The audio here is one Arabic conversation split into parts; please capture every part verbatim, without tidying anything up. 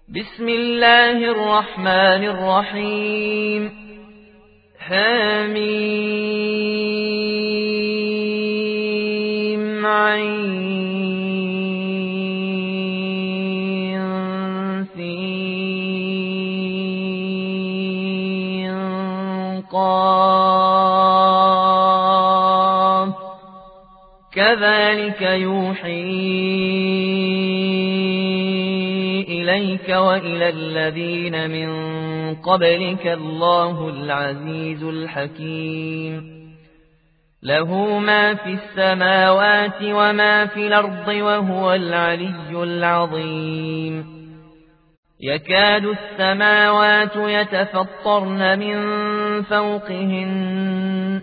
بسم الله الرحمن الرحيم حميم عين سين قاف كذلك يوحي إليك وإلى الذين من قبلك الله العزيز الحكيم له ما في السماوات وما في الأرض وهو العلي العظيم يكاد السماوات يتفطرن من فوقهن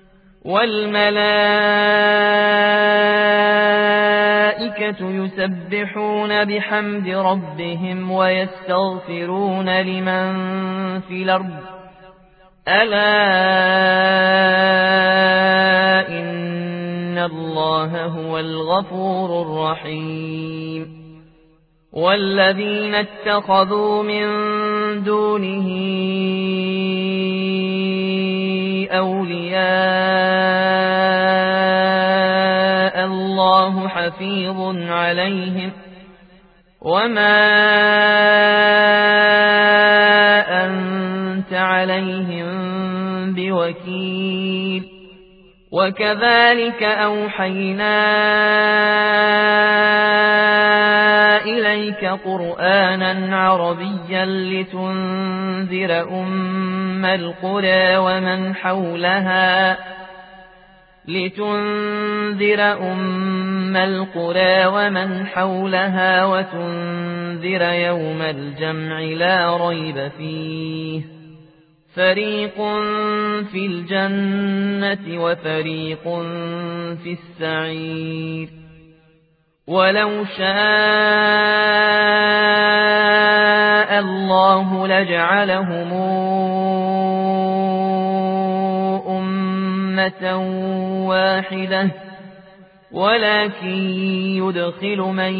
والملائكة يسبحون بحمد ربهم ويستغفرون لمن في الأرض ألا إن الله هو الغفور الرحيم والذين اتخذوا من دونه أولياء الله حفيظ عليهم وما أنت عليهم بوكيل وكذلك أوحينا إليك قرآنا عربيا لتنذر أم القرى ومن حولها لتنذر أم القرى ومن حولها وتنذر يوم الجمع لا ريب فيه فريق في الجنة وفريق في السعير ولو شاء الله لجعلهم أمة واحدة ولكن يدخل من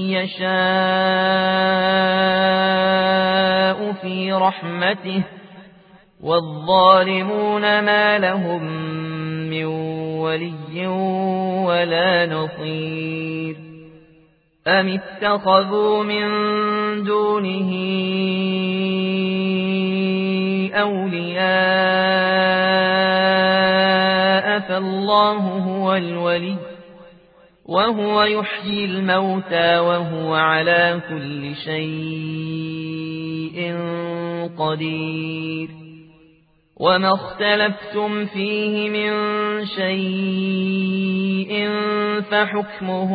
يشاء في رحمته والظالمون ما لهم من ولي ولا نصير أم اتخذوا من دونه أولياء فالله هو الولي وهو يحيي الموتى وهو على كل شيء قدير وما اختلفتم فيه من شيء فحكمه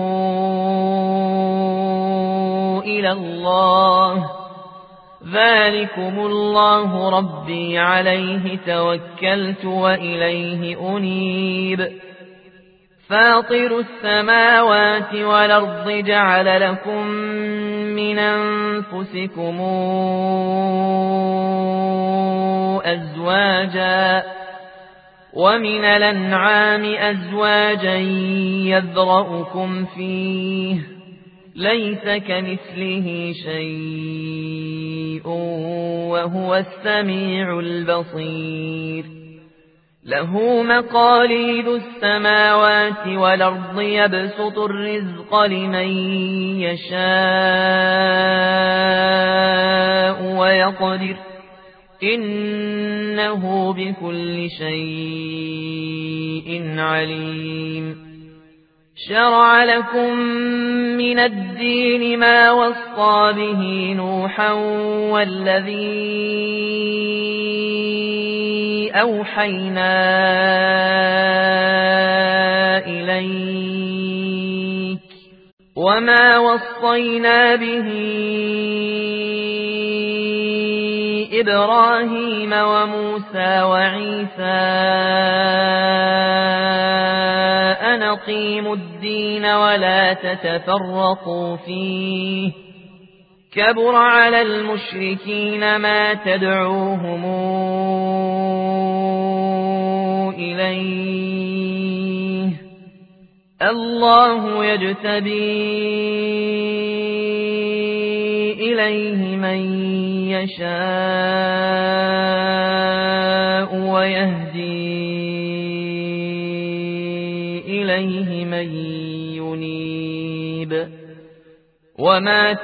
إلى الله ذلكم الله ربي عليه توكلت وإليه أنيب فاطر السماوات والأرض جعل لكم من أنفسكم أزواجا ومن الأنعام أزواجا يذرأكم فيه ليس كمثله شيء وهو السميع البصير له مقاليد السماوات والأرض يبسط الرزق لمن يشاء ويقدر إنه بكل شيء عليم شرع لكم من الدين ما وصى به نوحا والذي أوحينا إليك وما وصينا به إبراهيم وموسى وعيسى أن أقيموا الدين ولا تتفرقوا فيه كبر على المشركين ما تدعوهم إليه الله يجتبي إليه من يشاء ويهدي إليه من ينيب وما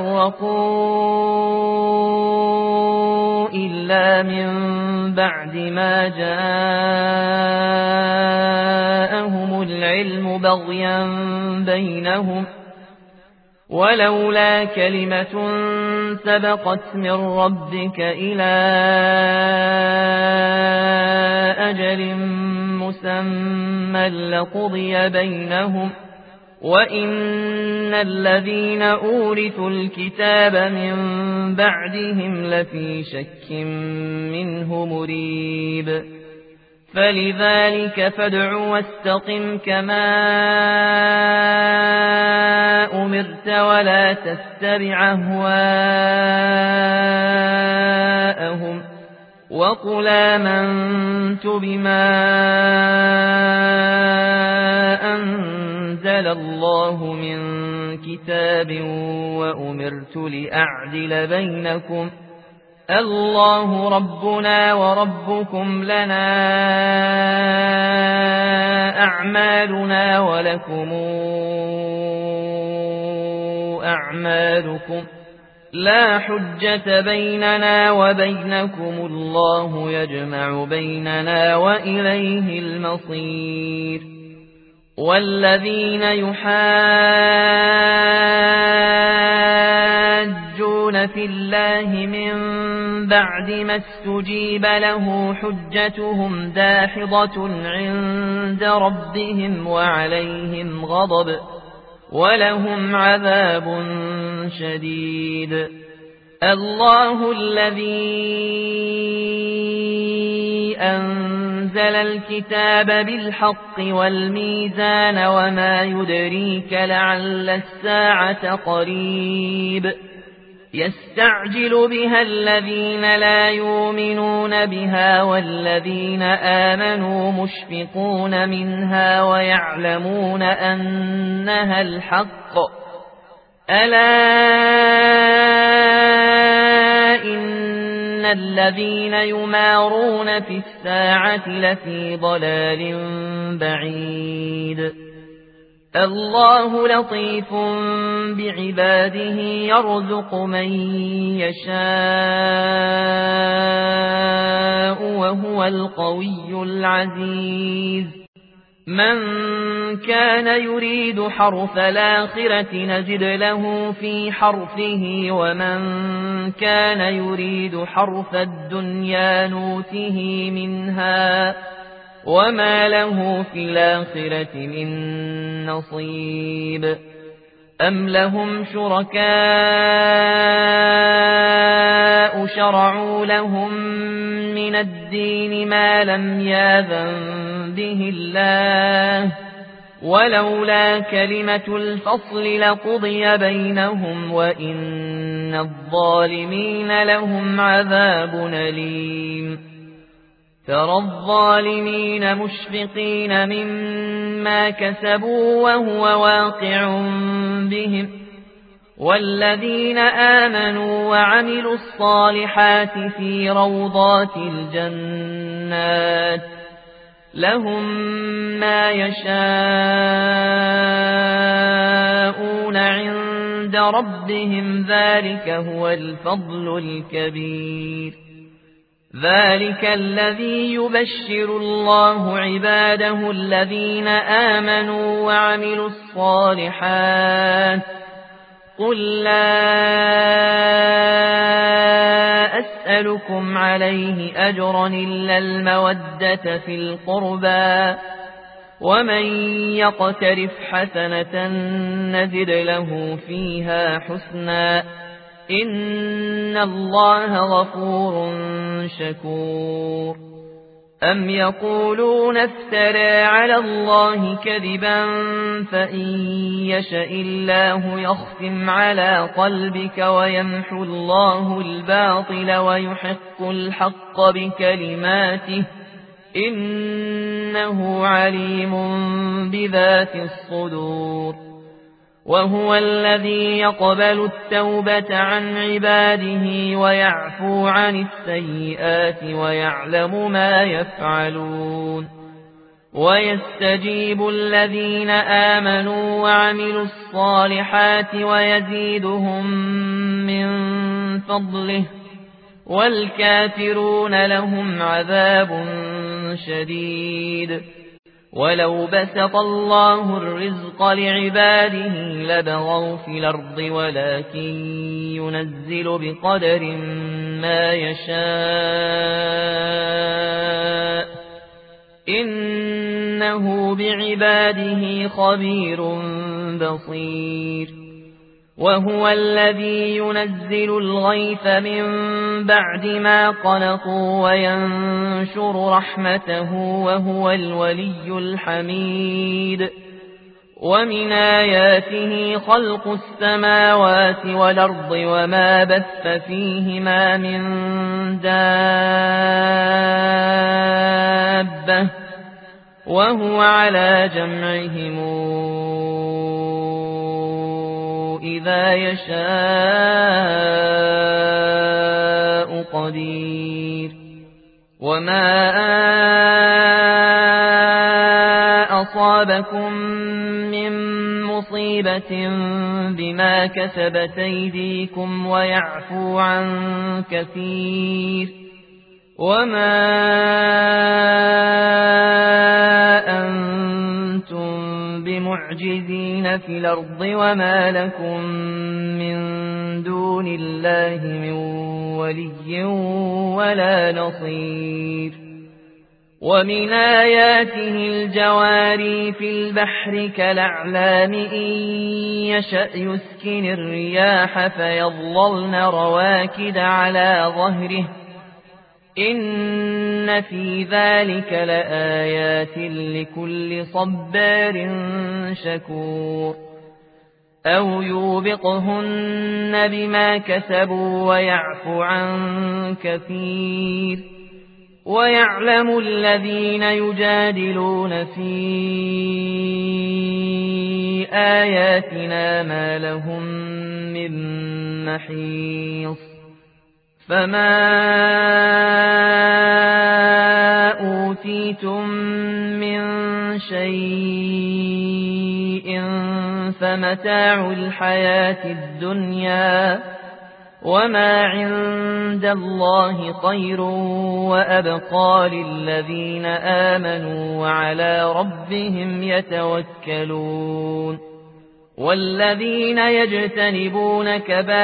تفرقوا إلا من بعد ما جاءهم العلم بغيا بينهم ولولا كلمة سبقت من ربك إلى أجل مسمى لقضي بينهم وإن الذين أورثوا الكتاب من بعدهم لفي شك منه مريب فلذلك فادع واستقم كما أمرت ولا تتبع أهواءهم وقل آمنت بما أنزل الله من كتاب وأمرت لأعدل بينكم الله ربنا وربكم لنا أعمالنا ولكم أعمالكم لا حجة بيننا وبينكم الله يجمع بيننا وإليه المصير والذين يحاجون في الله من بعد ما استجيب له حجتهم داحضة عند ربهم وعليهم غضب ولهم عذاب شديد الله الذي أنزل الكتاب بالحق والميزان وما يدريك لعل الساعة قريب يستعجل بها الذين لا يؤمنون بها والذين آمنوا مشفقون منها ويعلمون أنها الحق ألا إن الذين يمارون في الساعة لفي ضلال بعيد الله لطيف بعباده يرزق من يشاء وهو القوي العزيز من كان يريد حرث الآخرة نزد له في حرثه ومن كان يريد حرث الدنيا نوته منها وما له في الآخرة من نصيب أم لهم شركاء شرعوا لهم من الدين ما لم يأذن به الله ولولا كلمة الفصل لقضي بينهم وإن الظالمين لهم عذاب أليم ترى الظالمين مشفقين مما كسبوا وهو واقع بهم والذين آمنوا وعملوا الصالحات في روضات الجنات لهم ما يشاءون عند ربهم ذلك هو الفضل الكبير ذلك الذي يبشر الله عباده الذين آمنوا وعملوا الصالحات قل لا أسألكم عليه أجرا إلا المودة في القربى ومن يقترف حسنة نزد له فيها حسنا إن الله غفور شكور أم يقولون افترى على الله كذبا فإن يشأ الله يختم على قلبك ويمحو الله الباطل ويحق الحق بكلماته إنه عليم بذات الصدور وهو الذي يقبل التوبة عن عباده ويعفو عن السيئات ويعلم ما يفعلون ويستجيب الذين آمنوا وعملوا الصالحات ويزيدهم من فضله والكافرون لهم عذاب شديد ولو بسط الله الرزق لعباده لبغوا في الأرض ولكن ينزل بقدر ما يشاء إنه بعباده خبير بصير وهو الذي ينزل الغيث من بعد ما قنطوا وينشر رحمته وهو الولي الحميد ومن آياته خلق السماوات والأرض وما بث فيهما من دابة وهو على جمعهم إذا يشاء قدير وما أصابكم من مصيبة بما كسبت أيديكم ويعفو عن كثير وما أنتم بمعجزين في الأرض وما لكم من دون الله من ولي ولا نصير ومن آياته الجواري في البحر كالأعلام إن يشأ يسكن الرياح فيظللن رواكد على ظهره إن في ذلك لآيات لكل صبار شكور أو يوبقهن بما كسبوا ويعفو عن كثير ويعلم الذين يجادلون في آياتنا ما لهم من محيص فما أوتيتم من شيء فمتاع الحياة الدنيا وما عند الله خير وأبقى للذين آمنوا وعلى ربهم يتوكلون والذين يجتنبون كبائر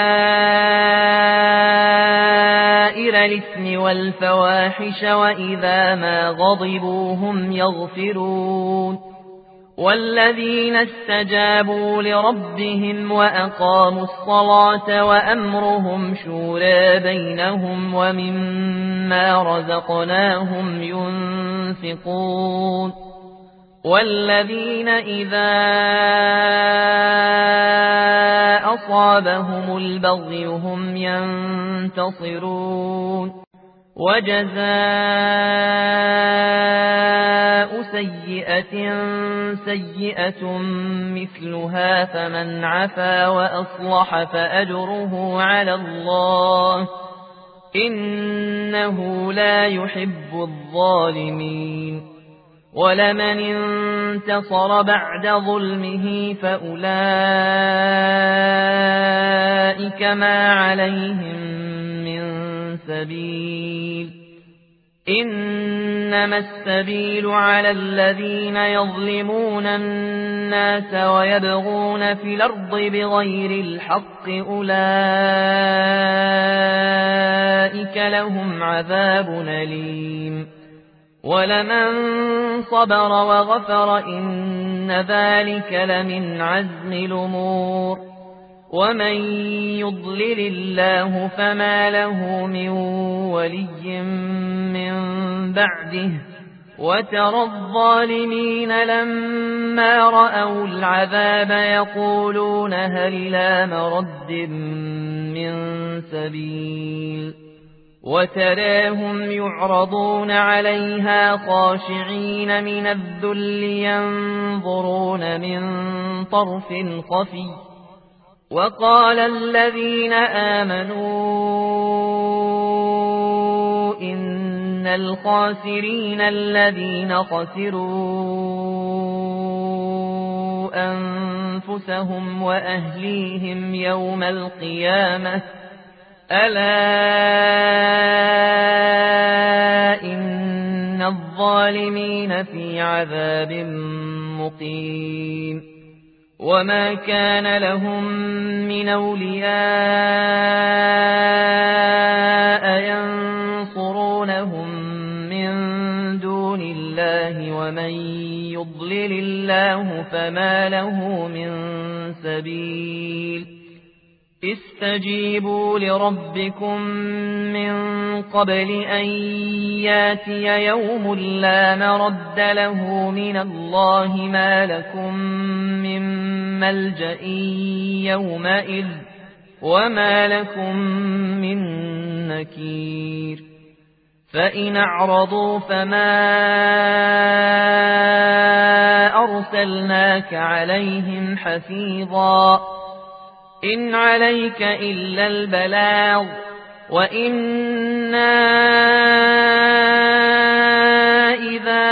الإثم والفواحش وإذا ما غضبوا هم يغفرون والذين استجابوا لربهم وأقاموا الصلاة وأمرهم شورى بينهم ومما رزقناهم ينفقون والذين إذا أصابهم البغي هم ينتصرون وجزاء سيئة سيئة مثلها فمن عفا وأصلح فأجره على الله إنه لا يحب الظالمين ولمن انتصر بعد ظلمه فأولئك ما عليهم من سبيل إنما السبيل على الذين يظلمون الناس ويبغون في الأرض بغير الحق أولئك لهم عذاب أليم ولمن صبر وغفر إن ذلك لمن عزم الأمور ومن يضلل الله فما له من ولي من بعده وترى الظالمين لما رأوا العذاب يقولون هل إلى مرد من سبيل وتراهم يعرضون عليها خاشعين من الذل ينظرون من طرف خفي وقال الذين آمنوا إن الخاسرين الذين خسروا أنفسهم وأهليهم يوم القيامة ألا إن الظالمين في عذاب مقيم وما كان لهم من أولياء ينصرونهم من دون الله ومن يضلل الله فما له من سبيل استجيبوا لربكم من قبل أن ياتي يوم لا مرد له من الله ما لكم من ملجأ يومئذ وما لكم من نكير فإن أعرضوا فما أرسلناك عليهم حفيظا إن عليك إلا البلاغ وإنا إذا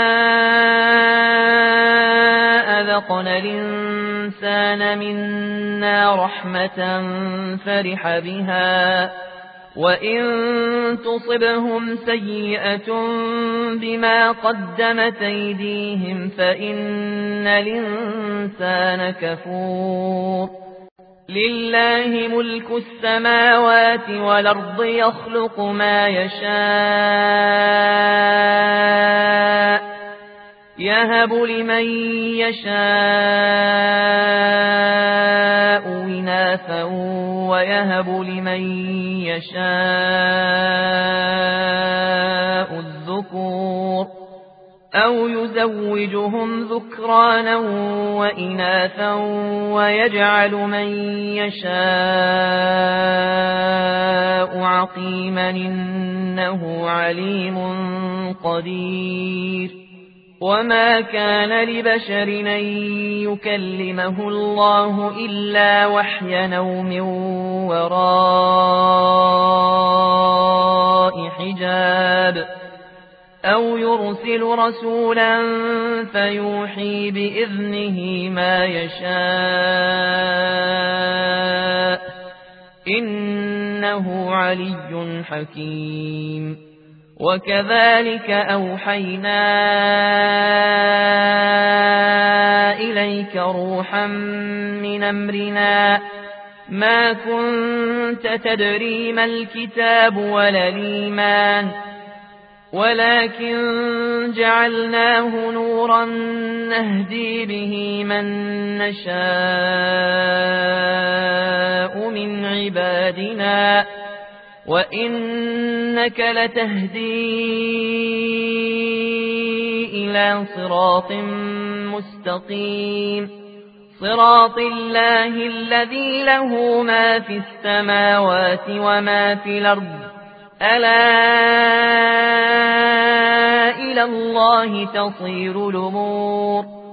أذقنا الإنسان منا رحمة فرح بها وإن تصبهم سيئة بما قدمت أيديهم فإن الإنسان كفور لله ملك السماوات والأرض يخلق ما يشاء يهب لمن يشاء إناثا ويهب لمن يشاء الذكور أو يزوجهم ذكرانا وإناثا ويجعل من يشاء عقيما إنه عليم قدير وما كان لبشر أن يكلمه الله إلا وحيا أو من وراء حجاب أو يرسل رسولا فيوحي بإذنه ما يشاء إنه علي حكيم وكذلك أوحينا إليك روحا من أمرنا ما كنت تدري ما الكتاب ولا الإيمان ولكن جعلناه نورا نهدي به من نشاء من عبادنا وإنك لتهدي إلى صراط مستقيم صراط الله الذي له ما في السماوات وما في الأرض ألا إلى الله تصير الأمور